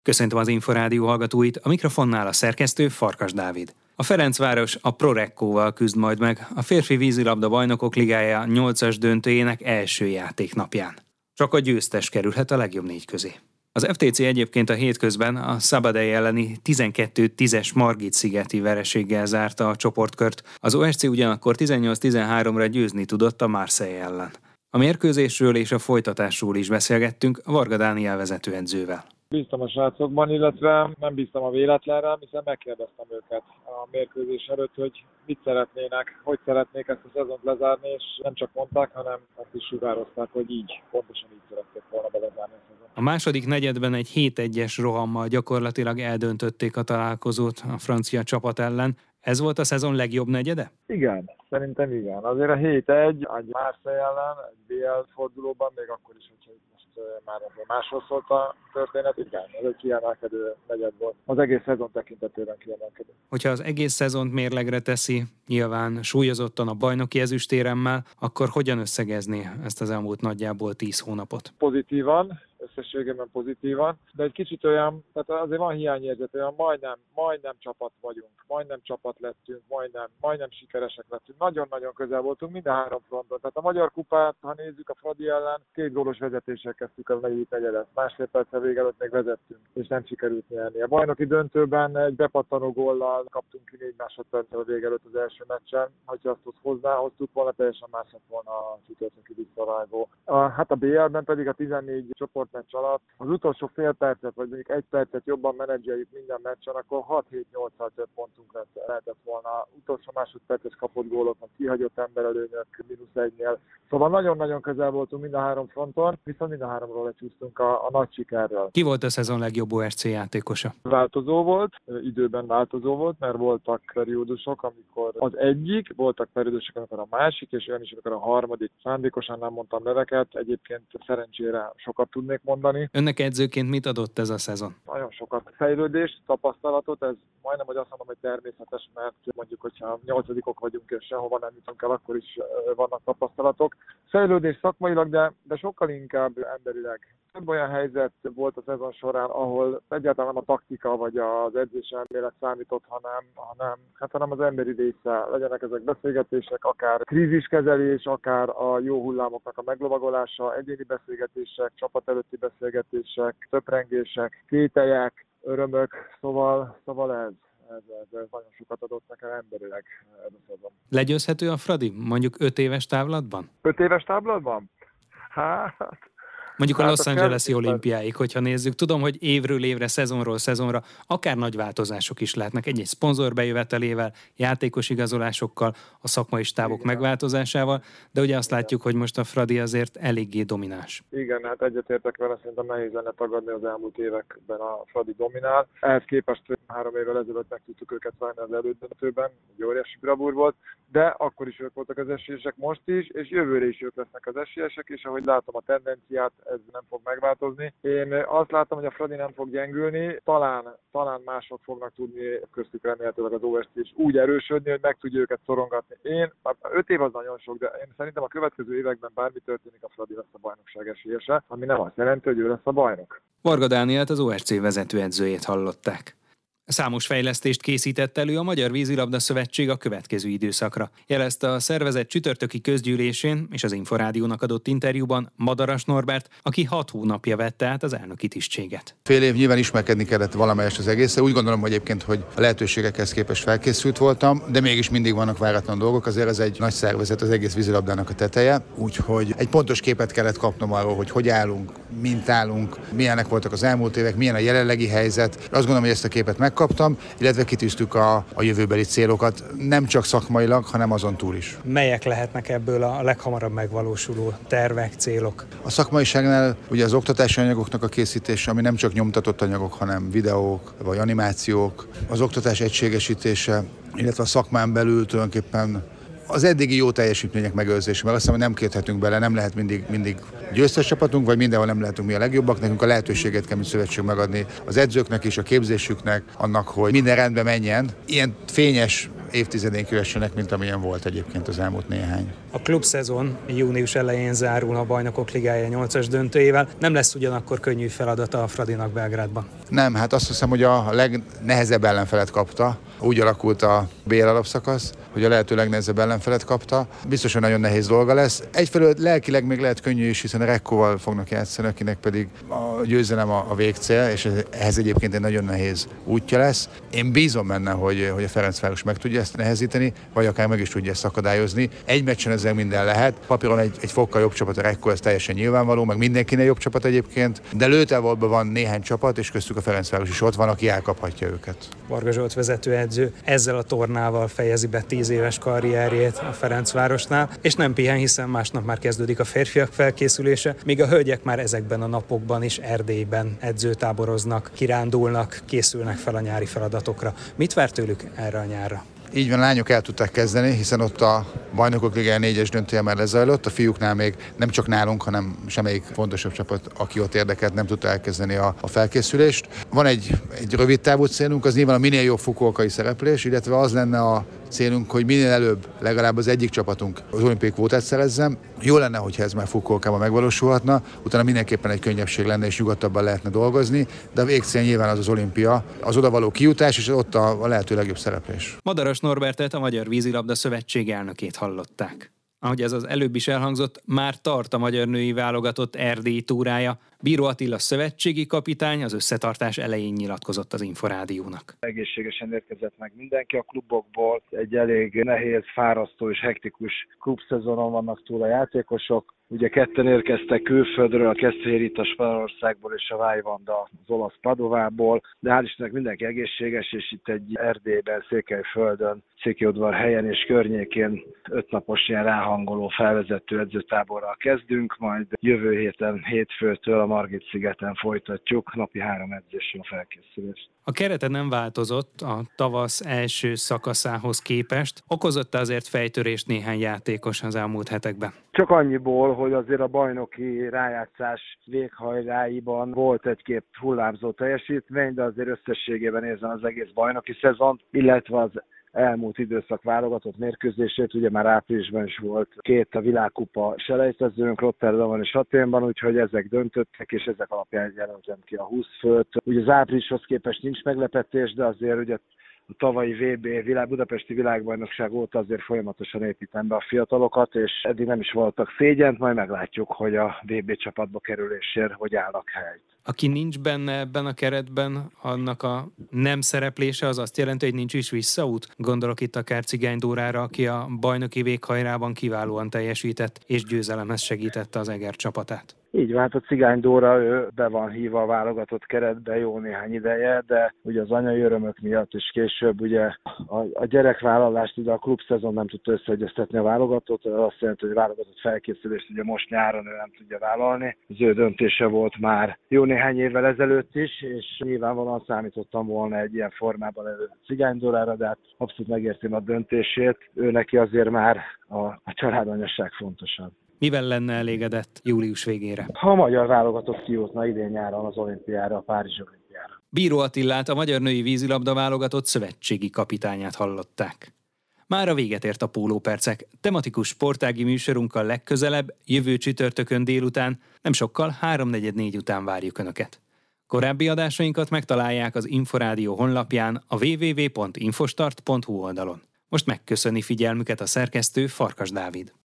Köszöntöm az Inforádió hallgatóit, a mikrofonnál a szerkesztő Farkas Dávid. A Ferencváros a Prorekkóval küzd majd meg a férfi vízilabda bajnokok ligája 8-as döntőjének első játéknapján. Csak a győztes kerülhet a legjobb 4 közé. Az FTC egyébként a hétközben a Szabadely elleni 12-10-es Margit-szigeti vereséggel zárta a csoportkört, az OSC ugyanakkor 18-13-ra győzni tudott a Marseille ellen. A mérkőzésről és a folytatásról is beszélgettünk Varga Dániel vezetőedzővel. Bíztam a srácokban, illetve nem bíztam a véletlenre, hiszen megkérdeztem őket a mérkőzés előtt, hogy mit szeretnének, hogy szeretnék ezt a szezont lezárni, és nem csak mondták, hanem azt is sugározták, hogy így, pontosan így szerették volna belezárni a szezont. A második negyedben egy 7-1-es rohammal gyakorlatilag eldöntötték a találkozót a francia csapat ellen. Ez volt a szezon legjobb negyede? Igen, szerintem igen. Azért a 7-1 egy Marseille ellen, egy BL fordulóban, még akkor is, hogyha már másról szólt a történet, igen, ez egy kiemelkedő negyed volt. Az egész szezon tekintetében kiemelkedő. Hogyha az egész szezont mérlegre teszi, nyilván súlyozottan a bajnoki ezüstéremmel, akkor hogyan összegezni ezt az elmúlt nagyjából 10 hónapot? Pozitívan, összességében pozitívan, de egy kicsit olyan, tehát azért van hiányérzet, olyan majdnem csapat vagyunk, majdnem csapat lettünk, majdnem sikeresek lettünk. Nagyon-nagyon közel voltunk mind a 3 fronton. Tehát a Magyar Kupát, ha nézzük a Fradi ellen, 2 gólos vezetéssel kezdtük a negyedik negyedet. Másfél perccel vége előtt még vezettünk, és nem sikerült nyerni. A bajnoki döntőben egy bepattanó góllal kaptunk ki 4 másodperccel a vége előtt az első meccsen. Hogyha azt hoztuk volna, teljesen más lett volna a csütörtöki visszavágó. Hát a BL-ben pedig a 14 csoportmeccs alatt az utolsó fél percet, vagy mondjuk 1 percet jobban menedzseljük minden meccsen, akkor 6-7-8-al több pontunk lehetett volna. Utolsó másodperces kapott góloknak, kihagyott emberelőnyök -1-nél. Szóval nagyon-nagyon közel voltunk mind a 3 fronton, viszont mind a 3-ról lecsúsztunk a nagy sikerről. Ki volt a szezon legjobb OSC játékosa? Változó volt, időben változó volt, mert voltak periódusok, amikor az egyik, voltak periódusok, amikor a másik, és olyan is, amikor a harmadik. Szándékosan nem mondtam neveket, egyébként szerencsére sokat tudnék mondani. Önnek edzőként mit adott ez a szezon? Nagyon sokat fejlődést, tapasztalatot, ez majdnem, hogy azt mondom, hogy természetes, mert mondjuk, hogyha 8-ok vagyunk és sehova nem jutunk el, akkor is vannak tapasztalatok. Fejlődés szakmailag, de sokkal inkább emberileg. Több olyan helyzet volt a szezon során, ahol egyáltalán nem a taktika vagy az edzés elmélet számított, hanem az emberi része. Legyenek ezek beszélgetések, akár kríziskezelés, akár a jó hullámoknak a meglovagolása, egyéni beszélgetések, csapat előtti beszélgetések, töprengések, kételyek, örömök, szóval ez nagyon sokat adott nekem emberileg ez a szezon. Legyőzhető a Fradi, mondjuk 5 éves távlatban? 5 éves távlatban? Mondjuk a Los Angeles-i olimpiáig, hogyha nézzük. Tudom, hogy évről évre, szezonról szezonra akár nagy változások is lehetnek egy szponzor bejövetelével, játékos igazolásokkal, a szakmai stábok megváltozásával, de ugye azt látjuk, hogy most a Fradi azért eléggé domináns. Igen, hát egyetértek vele, szerintem nehéz lenne tagadni, az elmúlt években a Fradi dominál. Ehhez képest 3 évvel ezelőtt meg tudtuk őket várni az elődöntőben, egy óriási bravúr volt, de akkor is ők voltak az esélyesek, most is, és jövőre is ők lesznek az esélyesek, és ahogy látom a tendenciát, ez nem fog megváltozni. Én azt látom, hogy a Fradi nem fog gyengülni, talán mások fognak tudni, köztük remélhetőleg az OSC is úgy erősödni, hogy meg tudja őket szorongatni. 5 év az nagyon sok, de én szerintem a következő években bármi történik, a Fradi lesz a bajnokság esélyese, ami nem azt jelenti, hogy ő lesz a bajnok. Varga Dánielt, az OSC vezetőedzőjét hallották. Számos fejlesztést készített elő a Magyar Vízilabda Szövetség a következő időszakra. Jelezte a szervezet csütörtöki közgyűlésén és az Inforádiónak adott interjúban Madaras Norbert, aki 6 hónapja vette át az elnöki tisztséget. Fél év nyilván ismerkedni kellett valamelyest az egészre. Úgy gondolom, hogy egyébként, hogy a lehetőségekhez képest felkészült voltam, de mégis mindig vannak váratlan dolgok. Azért ez egy nagy szervezet, az egész vízilabdának a teteje. Úgyhogy egy pontos képet kellett kapnom arról, hogy állunk, mint állunk, milyenek voltak az elmúlt évek, milyen a jelenlegi helyzet. Azt gondolom, hogy ezt a képet megkaptam, illetve kitűztük a jövőbeli célokat, nem csak szakmailag, hanem azon túl is. Melyek lehetnek ebből a leghamarabb megvalósuló tervek, célok? A szakmaiságnál ugye az oktatási anyagoknak a készítése, ami nem csak nyomtatott anyagok, hanem videók vagy animációk, az oktatás egységesítése, illetve a szakmán belül tulajdonképpen az eddigi jó teljesítmények megőrzése, mert azt hiszem, hogy nem kérhetünk bele, nem lehet mindig győztes csapatunk, vagy mindenhol nem lehetünk mi a legjobbak, nekünk a lehetőséget kell, mint szövetség megadni az edzőknek és a képzésüknek, annak, hogy minden rendben menjen. Ilyen fényes évtizedén kövessenek, mint amilyen volt egyébként az elmúlt néhány. A klubszezon június elején zárul a Bajnokok Ligája 8-as döntőjével. Nem lesz ugyanakkor könnyű feladata a Fradinak Belgrádban. Nem, hát azt hiszem, hogy a legnehezebb ellenfelet kapta. Úgy alakult a BL alapszakasz, hogy a lehető legnehezebb ellenfelet kapta. Biztosan nagyon nehéz dolga lesz. Egyfelől lelkileg még lehet könnyű is, hiszen a Rekkóval fognak játszani, akinek pedig a győzelem a végcél, és ehhez egyébként egy nagyon nehéz útja lesz. Én bízom benne, hogy a Ferencváros meg tudja ezt nehezíteni, vagy akár meg is tudja ezt akadályozni. Egy meccsen ezzel minden lehet. Papíron egy fokkal jobb csapat a Rekkó, ez teljesen nyilvánvaló, meg mindenkinek jobb csapat egyébként, de lőtávolban van néhány csapat, és köztük a Ferencváros is ott van, aki elkaphatja őket. Varga Zsolt vezetőedző ezzel a tornával fejezi be 10 éves karrierjét a Ferencvárosnál, és nem pihen, hiszen másnap már kezdődik a férfiak felkészülése, míg a hölgyek már ezekben a napokban is Erdélyben edzőtáboroznak, kirándulnak, készülnek fel a nyári feladatokra. Mit vár tőlük erre a nyárra? Így van, lányok el tudták kezdeni, hiszen ott a Bajnokok Ligája 4-es döntője már lezajlott, a fiúknál még nem csak nálunk, hanem semmelyik fontosabb csapat, aki ott érdekelt, nem tudta elkezdeni a felkészülést. Van egy rövid távú célunk, az nyilván a minél jobb fukuokai szereplés, illetve az lenne a célunk, hogy minél előbb legalább az egyik csapatunk az olimpiai kvótát szerezzen. Jó lenne, hogyha ez már Fukuokában megvalósulhatna, utána mindenképpen egy könnyebbség lenne és nyugodtabban lehetne dolgozni, de a végcél nyilván az olimpia, az oda való kijutás és ott a lehető legjobb szereplés. Madaras Norbertet, a Magyar Vízilabda Szövetség elnökét hallották. Ahogy ez az előbb is elhangzott, már tart a magyar női válogatott erdélyi túrája. Bíró Attila szövetségi kapitány az összetartás elején nyilatkozott az Inforádiónak. Egészségesen érkezett meg mindenki a klubokból. Egy elég nehéz, fárasztó és hektikus klubszezonon vannak túl a játékosok. Ugye ketten érkeztek külföldről, a Keszthelyi a Spanyolországból és a Vájvanda az olasz Padovából, de hál' Istennek mindenki egészséges, és itt egy Erdélyben, Székelyföldön, Székelyudvar helyen és környékén 5 napos ilyen ráhangoló felvezető edzőtáborral kezdünk, majd jövő héten hétfőtől a Margit-szigeten folytatjuk napi 3 edzéssel a felkészülést. A kerete nem változott a tavasz első szakaszához képest. Okozott azért fejtörést néhány játékos az elmúlt hetekben? Csak annyiból, hogy azért a bajnoki rájátszás véghajráiban volt egy-két hullámzó teljesítmény, de azért összességében érzem az egész bajnoki szezon, illetve az elmúlt időszak válogatott mérkőzését, ugye már áprilisban is volt 2 a világkupa selejtezőnk Rotterdamban és Athénban, úgyhogy ezek döntöttek, és ezek alapján jelentem ki a 20 főt. Ugye az áprilishoz képest nincs meglepetés, de azért ugye a tavalyi budapesti világbajnokság óta azért folyamatosan építem be a fiatalokat, és eddig nem is voltak szégyent, majd meglátjuk, hogy a VB csapatba kerülésért hogy állnak helyt. Aki nincs benne ebben a keretben, annak a nem szereplése az azt jelenti, hogy nincs is visszaút? Gondolok itt akár Cigány Dórára, aki a bajnoki véghajrában kiválóan teljesített és győzelemhez segítette az Eger csapatát. Így van, hát a Cigány Dóra, ő be van hívva a válogatott keretbe jó néhány ideje, de ugye az anyai örömök miatt is később ugye a gyerekvállalást ide a klubszezon nem tudta összeegyeztetni a válogatott, azt jelenti, hogy a válogatott felkészülést ugye most nyáron ő nem tudja vállalni. Az ő döntése volt már jó néhány évvel ezelőtt is, és nyilvánvalóan számítottam volna egy ilyen formában elő Cigány Dórára, de hát abszolút megértem a döntését. Ő neki azért már a családanyasság fontosabb. Mivel lenne elégedett július végére? Ha a magyar válogatott kijutna idén nyáron az olimpiára, a Párizsi olimpiára. Bíró Attilát, a magyar női vízilabda válogatott szövetségi kapitányát hallották. Mára véget ért a Pólópercek. Tematikus sportági műsorunkkal legközelebb, jövő csütörtökön délután, nem sokkal 3-4 után várjuk Önöket. Korábbi adásainkat megtalálják az Inforádió honlapján, a www.infostart.hu oldalon. Most megköszöni figyelmüket a szerkesztő, Farkas Dávid.